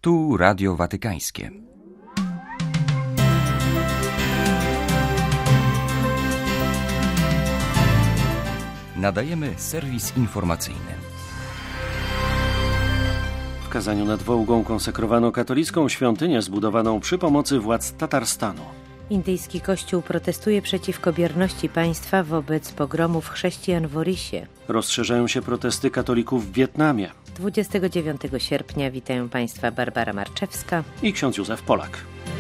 Tu Radio Watykańskie. Nadajemy serwis informacyjny. W Kazaniu nad Wołgą konsekrowano katolicką świątynię zbudowaną przy pomocy władz Tatarstanu. Indyjski kościół protestuje przeciwko bierności państwa wobec pogromów chrześcijan w Orisie. Rozszerzają się protesty katolików w Wietnamie. 29 sierpnia witają Państwa Barbara Marczewska I ksiądz Józef Polak.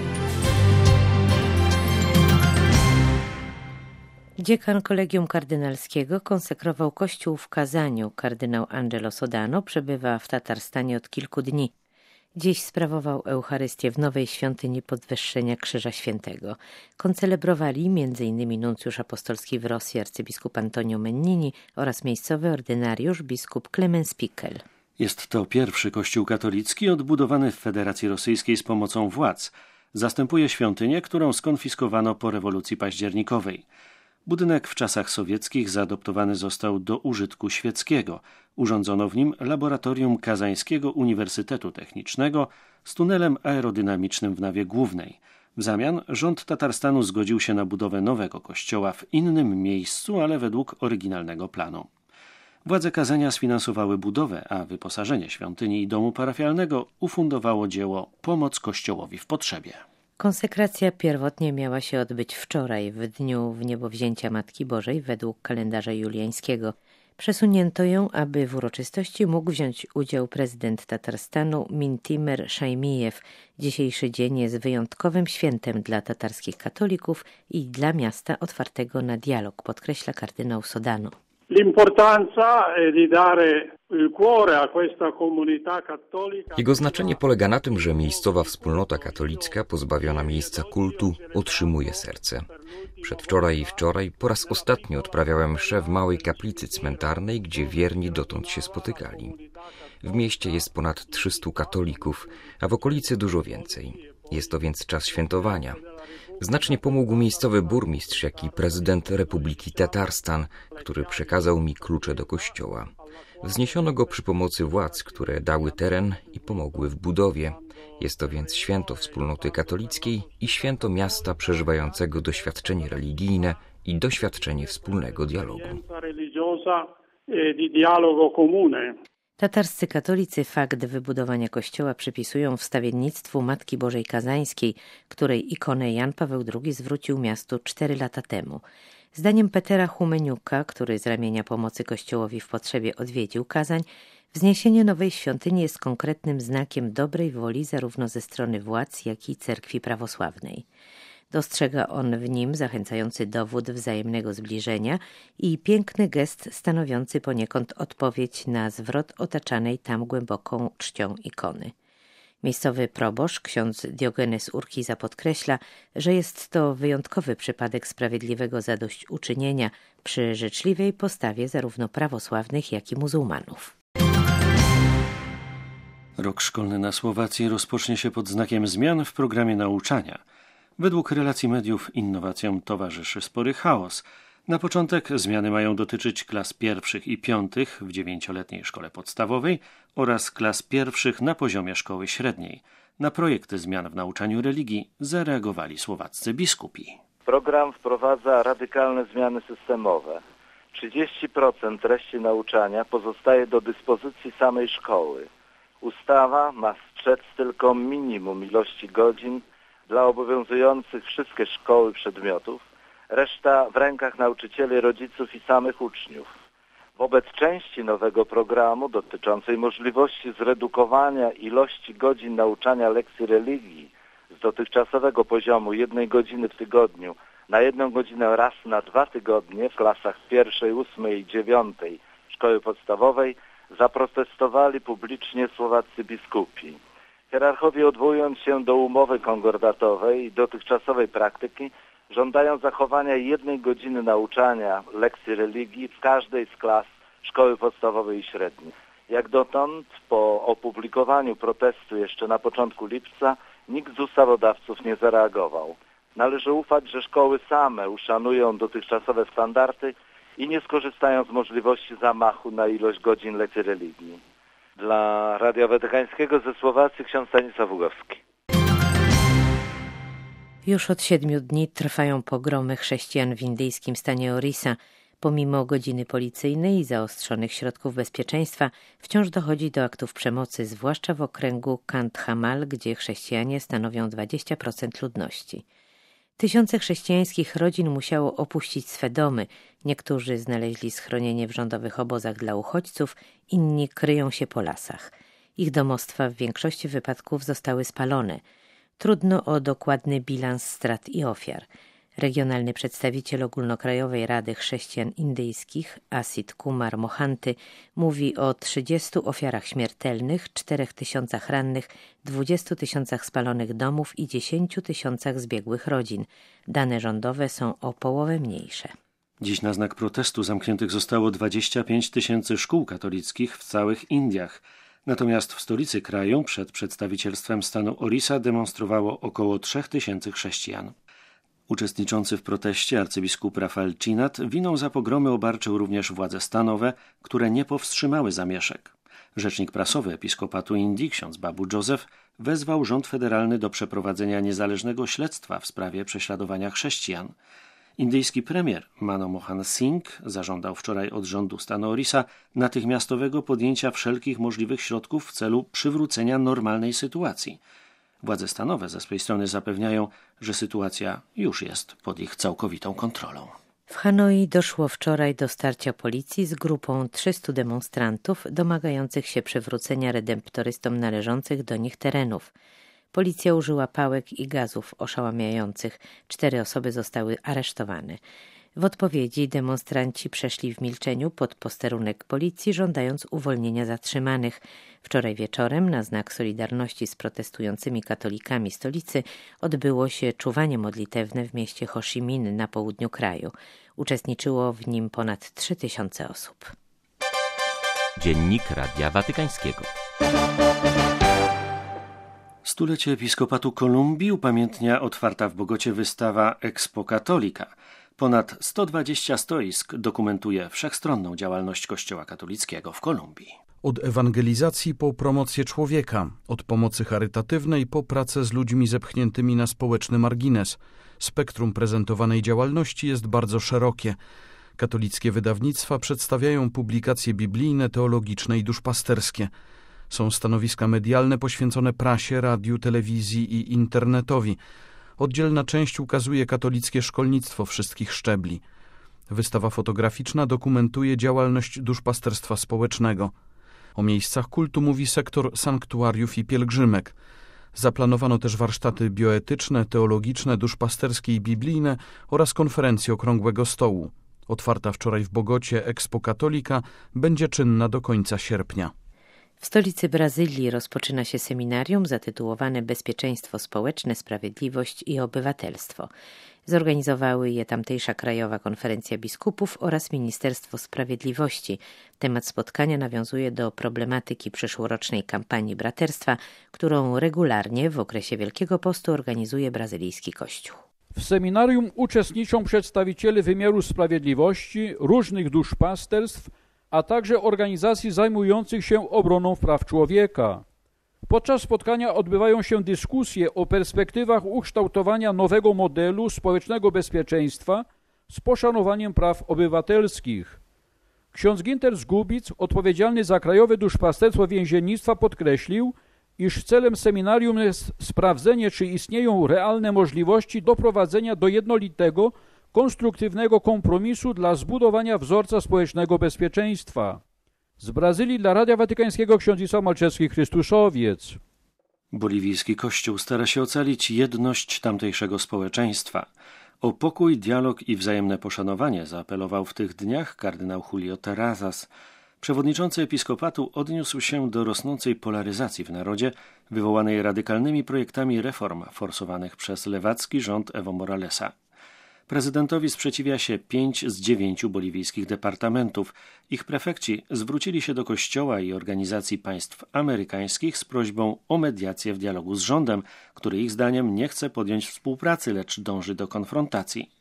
Dziekan Kolegium Kardynalskiego konsekrował kościół w Kazaniu. Kardynał Angelo Sodano przebywa w Tatarstanie od kilku dni. Dziś sprawował Eucharystię w nowej świątyni Podwyższenia Krzyża Świętego. Koncelebrowali m.in. nuncjusz apostolski w Rosji arcybiskup Antonio Mennini oraz miejscowy ordynariusz biskup Klemens Pikel. Jest to pierwszy kościół katolicki odbudowany w Federacji Rosyjskiej z pomocą władz. Zastępuje świątynię, którą skonfiskowano po rewolucji październikowej. Budynek w czasach sowieckich zaadoptowany został do użytku świeckiego. Urządzono w nim laboratorium Kazańskiego Uniwersytetu Technicznego z tunelem aerodynamicznym w nawie głównej. W zamian rząd Tatarstanu zgodził się na budowę nowego kościoła w innym miejscu, ale według oryginalnego planu. Władze Kazania sfinansowały budowę, a wyposażenie świątyni i domu parafialnego ufundowało dzieło Pomoc Kościołowi w potrzebie. Konsekracja pierwotnie miała się odbyć wczoraj, w dniu wniebowzięcia Matki Bożej według kalendarza juliańskiego. Przesunięto ją, aby w uroczystości mógł wziąć udział prezydent Tatarstanu Mintimer Szajmijew. Dzisiejszy dzień jest wyjątkowym świętem dla tatarskich katolików i dla miasta otwartego na dialog, podkreśla kardynał Sodano. Jego znaczenie polega na tym, że miejscowa wspólnota katolicka pozbawiona miejsca kultu otrzymuje serce. Przedwczoraj i wczoraj po raz ostatni odprawiałem mszę w małej kaplicy cmentarnej, gdzie wierni dotąd się spotykali. W mieście jest ponad 300 katolików, a w okolicy dużo więcej. Jest to więc czas świętowania. Znacznie pomógł miejscowy burmistrz, jak i prezydent Republiki Tatarstan, który przekazał mi klucze do kościoła. Wzniesiono go przy pomocy władz, które dały teren i pomogły w budowie. Jest to więc święto wspólnoty katolickiej i święto miasta przeżywającego doświadczenie religijne i doświadczenie wspólnego dialogu. Tatarscy katolicy fakt wybudowania kościoła przypisują wstawiennictwu Matki Bożej Kazańskiej, której ikonę Jan Paweł II zwrócił miastu 4 lata temu. Zdaniem Petera Humeniuka, który z ramienia pomocy Kościołowi w potrzebie odwiedził Kazań, wzniesienie nowej świątyni jest konkretnym znakiem dobrej woli zarówno ze strony władz, jak i cerkwi prawosławnej. Dostrzega on w nim zachęcający dowód wzajemnego zbliżenia i piękny gest stanowiący poniekąd odpowiedź na zwrot otaczanej tam głęboką czcią ikony. Miejscowy proboszcz, ksiądz Diogenes Urquiza podkreśla, że jest to wyjątkowy przypadek sprawiedliwego zadośćuczynienia przy życzliwej postawie zarówno prawosławnych, jak i muzułmanów. Rok szkolny na Słowacji rozpocznie się pod znakiem zmian w programie nauczania. Według relacji mediów innowacjom towarzyszy spory chaos. Na początek zmiany mają dotyczyć klas pierwszych i piątych w 9-letniej szkole podstawowej oraz klas pierwszych na poziomie szkoły średniej. Na projekty zmian w nauczaniu religii zareagowali słowaccy biskupi. Program wprowadza radykalne zmiany systemowe. 30% treści nauczania pozostaje do dyspozycji samej szkoły. Ustawa ma strzec tylko minimum ilości godzin dla obowiązujących wszystkie szkoły przedmiotów, reszta w rękach nauczycieli, rodziców i samych uczniów. Wobec części nowego programu dotyczącej możliwości zredukowania ilości godzin nauczania lekcji religii z dotychczasowego poziomu 1 godziny w tygodniu na 1 godzinę raz na 2 tygodnie w klasach 1., 8. i 9 szkoły podstawowej zaprotestowali publicznie słowaccy biskupi. Hierarchowie, odwołując się do umowy konkordatowej i dotychczasowej praktyki, żądają zachowania 1 godziny nauczania lekcji religii w każdej z klas szkoły podstawowej i średniej. Jak dotąd, po opublikowaniu protestu jeszcze na początku lipca, nikt z ustawodawców nie zareagował. Należy ufać, że szkoły same uszanują dotychczasowe standardy i nie skorzystają z możliwości zamachu na ilość godzin lekcji religii. Dla Radia Watykańskiego ze Słowacji ksiądz Stanisław Ługowski. Już od 7 dni trwają pogromy chrześcijan w indyjskim stanie Orissa. Pomimo godziny policyjnej i zaostrzonych środków bezpieczeństwa wciąż dochodzi do aktów przemocy, zwłaszcza w okręgu Kandhamal, gdzie chrześcijanie stanowią 20% ludności. Tysiące chrześcijańskich rodzin musiało opuścić swe domy. Niektórzy znaleźli schronienie w rządowych obozach dla uchodźców, inni kryją się po lasach. Ich domostwa w większości wypadków zostały spalone. Trudno o dokładny bilans strat i ofiar. Regionalny przedstawiciel Ogólnokrajowej Rady Chrześcijan Indyjskich, Asit Kumar Mohanty, mówi o 30 ofiarach śmiertelnych, 4 000 rannych, 20 000 spalonych domów i 10 000 zbiegłych rodzin. Dane rządowe są o połowę mniejsze. Dziś na znak protestu zamkniętych zostało 25 000 szkół katolickich w całych Indiach. Natomiast w stolicy kraju przed przedstawicielstwem stanu Orissa demonstrowało około 3 000 chrześcijan. Uczestniczący w proteście arcybiskup Rafal Chinat winą za pogromy obarczył również władze stanowe, które nie powstrzymały zamieszek. Rzecznik prasowy Episkopatu Indii, ksiądz Babu Joseph, wezwał rząd federalny do przeprowadzenia niezależnego śledztwa w sprawie prześladowania chrześcijan. Indyjski premier Manmohan Singh zażądał wczoraj od rządu stanu Orissa natychmiastowego podjęcia wszelkich możliwych środków w celu przywrócenia normalnej sytuacji. Władze stanowe ze swej strony zapewniają, że sytuacja już jest pod ich całkowitą kontrolą. W Hanoi doszło wczoraj do starcia policji z grupą 300 demonstrantów domagających się przywrócenia redemptorystom należących do nich terenów. Policja użyła pałek i gazów oszałamiających. 4 osoby zostały aresztowane. W odpowiedzi demonstranci przeszli w milczeniu pod posterunek policji, żądając uwolnienia zatrzymanych. Wczoraj wieczorem, na znak solidarności z protestującymi katolikami stolicy, odbyło się czuwanie modlitewne w mieście Ho Chi Minh na południu kraju. Uczestniczyło w nim ponad 3000 osób. Dziennik Radia Watykańskiego. Stulecie Episkopatu Kolumbii upamiętnia otwarta w Bogocie wystawa Expo Catholica. Ponad 120 stoisk dokumentuje wszechstronną działalność Kościoła katolickiego w Kolumbii. Od ewangelizacji po promocję człowieka, od pomocy charytatywnej po pracę z ludźmi zepchniętymi na społeczny margines. Spektrum prezentowanej działalności jest bardzo szerokie. Katolickie wydawnictwa przedstawiają publikacje biblijne, teologiczne i duszpasterskie. Są stanowiska medialne poświęcone prasie, radiu, telewizji i internetowi. Oddzielna część ukazuje katolickie szkolnictwo wszystkich szczebli. Wystawa fotograficzna dokumentuje działalność duszpasterstwa społecznego. O miejscach kultu mówi sektor sanktuariów i pielgrzymek. Zaplanowano też warsztaty bioetyczne, teologiczne, duszpasterskie i biblijne oraz konferencje okrągłego stołu. Otwarta wczoraj w Bogocie Expo Catholica będzie czynna do końca sierpnia. W stolicy Brazylii rozpoczyna się seminarium zatytułowane Bezpieczeństwo społeczne, sprawiedliwość i obywatelstwo. Zorganizowały je tamtejsza Krajowa Konferencja Biskupów oraz Ministerstwo Sprawiedliwości. Temat spotkania nawiązuje do problematyki przyszłorocznej kampanii braterstwa, którą regularnie w okresie Wielkiego Postu organizuje brazylijski Kościół. W seminarium uczestniczą przedstawiciele wymiaru sprawiedliwości, różnych duszpasterstw, a także organizacji zajmujących się obroną praw człowieka. Podczas spotkania odbywają się dyskusje o perspektywach ukształtowania nowego modelu społecznego bezpieczeństwa z poszanowaniem praw obywatelskich. Ksiądz Ginter Zgubic, odpowiedzialny za Krajowe Duszpasterstwo Więziennictwa, podkreślił, iż celem seminarium jest sprawdzenie, czy istnieją realne możliwości doprowadzenia do jednolitego, konstruktywnego kompromisu dla zbudowania wzorca społecznego bezpieczeństwa. Z Brazylii dla Radia Watykańskiego ksiądz Isław Malczewski, Chrystuszowiec. Boliwijski Kościół stara się ocalić jedność tamtejszego społeczeństwa. O pokój, dialog i wzajemne poszanowanie zaapelował w tych dniach kardynał Julio Terrazas. Przewodniczący episkopatu odniósł się do rosnącej polaryzacji w narodzie, wywołanej radykalnymi projektami reform forsowanych przez lewacki rząd Evo Moralesa. Prezydentowi sprzeciwia się 5 z 9 boliwijskich departamentów. Ich prefekci zwrócili się do Kościoła i organizacji państw amerykańskich z prośbą o mediację w dialogu z rządem, który ich zdaniem nie chce podjąć współpracy, lecz dąży do konfrontacji.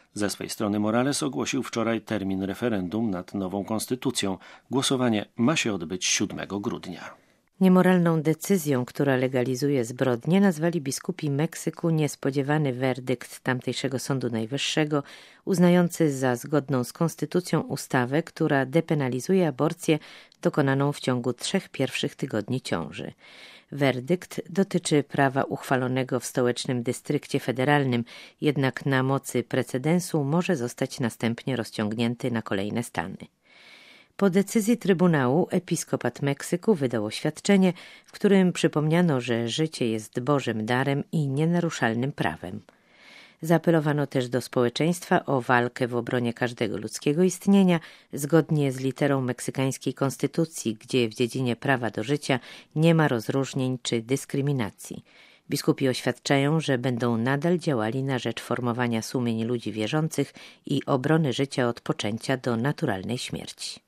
Ze swej strony Morales ogłosił wczoraj termin referendum nad nową konstytucją. Głosowanie ma się odbyć 7 grudnia. Niemoralną decyzją, która legalizuje zbrodnie, nazwali biskupi Meksyku niespodziewany werdykt tamtejszego Sądu Najwyższego, uznający za zgodną z konstytucją ustawę, która depenalizuje aborcję dokonaną w ciągu 3 pierwszych tygodni ciąży. Werdykt dotyczy prawa uchwalonego w stołecznym dystrykcie federalnym, jednak na mocy precedensu może zostać następnie rozciągnięty na kolejne stany. Po decyzji Trybunału episkopat Meksyku wydał oświadczenie, w którym przypomniano, że życie jest Bożym darem i nienaruszalnym prawem. Zaapelowano też do społeczeństwa o walkę w obronie każdego ludzkiego istnienia, zgodnie z literą meksykańskiej konstytucji, gdzie w dziedzinie prawa do życia nie ma rozróżnień czy dyskryminacji. Biskupi oświadczają, że będą nadal działali na rzecz formowania sumień ludzi wierzących i obrony życia od poczęcia do naturalnej śmierci.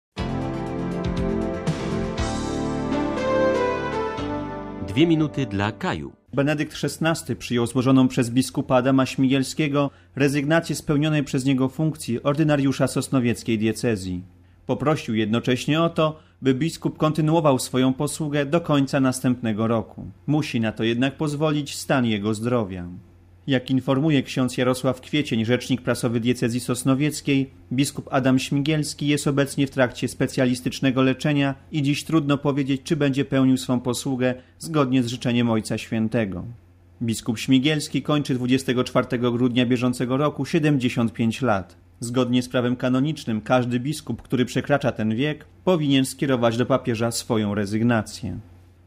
Dwie minuty dla Kaju. Benedykt XVI przyjął złożoną przez biskupa Adama Śmigielskiego rezygnację z pełnionej przez niego funkcji ordynariusza sosnowieckiej diecezji. Poprosił jednocześnie o to, by biskup kontynuował swoją posługę do końca następnego roku. Musi na to jednak pozwolić stan jego zdrowia. Jak informuje ksiądz Jarosław Kwiecień, rzecznik prasowy diecezji sosnowieckiej, biskup Adam Śmigielski jest obecnie w trakcie specjalistycznego leczenia i dziś trudno powiedzieć, czy będzie pełnił swą posługę zgodnie z życzeniem Ojca Świętego. Biskup Śmigielski kończy 24 grudnia bieżącego roku 75 lat. Zgodnie z prawem kanonicznym każdy biskup, który przekracza ten wiek, powinien skierować do papieża swoją rezygnację.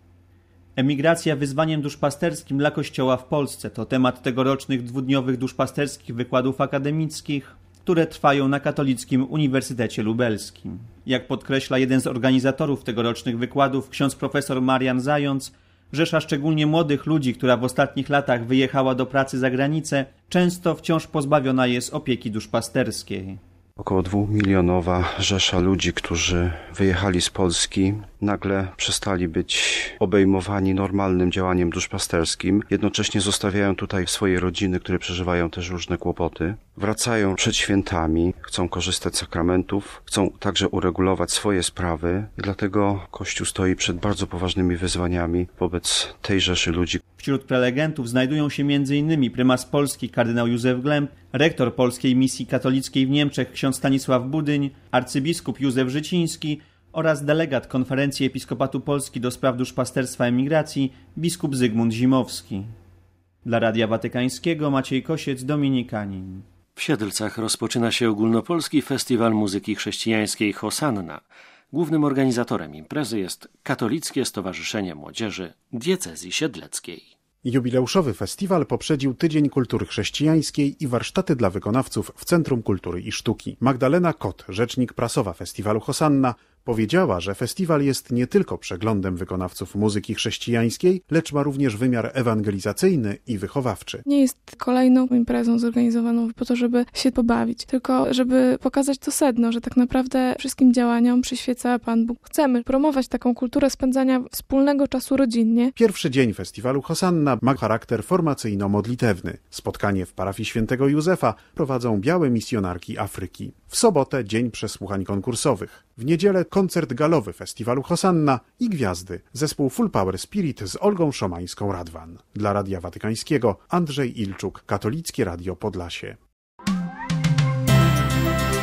Emigracja wyzwaniem duszpasterskim dla Kościoła w Polsce to temat tegorocznych 2-dniowych duszpasterskich wykładów akademickich, które trwają na Katolickim Uniwersytecie Lubelskim. Jak podkreśla jeden z organizatorów tegorocznych wykładów, ksiądz profesor Marian Zając, rzesza szczególnie młodych ludzi, która w ostatnich latach wyjechała do pracy za granicę, często wciąż pozbawiona jest opieki duszpasterskiej. Około 2-milionowa rzesza ludzi, którzy wyjechali z Polski, nagle przestali być obejmowani normalnym działaniem duszpasterskim. Jednocześnie zostawiają tutaj swoje rodziny, które przeżywają też różne kłopoty. Wracają przed świętami, chcą korzystać z sakramentów, chcą także uregulować swoje sprawy. I dlatego Kościół stoi przed bardzo poważnymi wyzwaniami wobec tej rzeszy ludzi. Wśród prelegentów znajdują się m.in. prymas Polski kardynał Józef Glemp, rektor Polskiej Misji Katolickiej w Niemczech ksiądz Stanisław Budyń, arcybiskup Józef Życiński oraz delegat Konferencji Episkopatu Polski do spraw duszpasterstwa emigracji biskup Zygmunt Zimowski. Dla Radia Watykańskiego Maciej Kosiec, Dominikanin. W Siedlcach rozpoczyna się ogólnopolski festiwal muzyki chrześcijańskiej Hosanna. Głównym organizatorem imprezy jest Katolickie Stowarzyszenie Młodzieży Diecezji Siedleckiej. Jubileuszowy festiwal poprzedził Tydzień Kultury Chrześcijańskiej i warsztaty dla wykonawców w Centrum Kultury i Sztuki. Magdalena Kot, rzecznik prasowa festiwalu Hosanna, powiedziała, że festiwal jest nie tylko przeglądem wykonawców muzyki chrześcijańskiej, lecz ma również wymiar ewangelizacyjny i wychowawczy. Nie jest kolejną imprezą zorganizowaną po to, żeby się pobawić, tylko żeby pokazać to sedno, że tak naprawdę wszystkim działaniom przyświeca Pan Bóg. Chcemy promować taką kulturę spędzania wspólnego czasu rodzinnie. Pierwszy dzień festiwalu Hosanna ma charakter formacyjno-modlitewny. Spotkanie w parafii świętego Józefa prowadzą białe misjonarki Afryki. W sobotę dzień przesłuchań konkursowych. W niedzielę koncert galowy festiwalu Hosanna i gwiazdy. Zespół Full Power Spirit z Olgą Szomańską-Radwan. Dla Radia Watykańskiego Andrzej Ilczuk, Katolickie Radio Podlasie.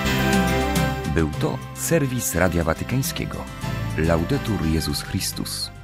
Był to serwis Radia Watykańskiego. Laudetur Jezus Chrystus.